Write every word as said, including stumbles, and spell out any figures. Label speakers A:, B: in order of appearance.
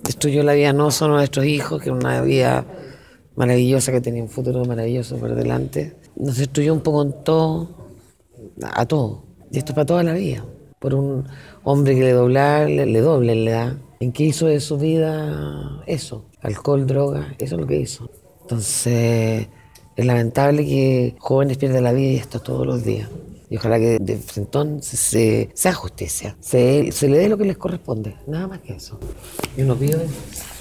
A: destruyó la vida no solo a nuestros hijos, que era una vida maravillosa, que tenía un futuro maravilloso por delante. Nos destruyó un poco en todo, a todo. Y esto es para toda la vida. Por un hombre que le doblar, le, le doble en la edad. ¿En qué hizo de su vida eso? Alcohol, droga, eso es lo que hizo. Entonces, es lamentable que jóvenes pierdan la vida y esto todos los días. Y ojalá que de entonces se, sea justicia, se, se le dé lo que les corresponde, nada más que eso. Yo no pido eso.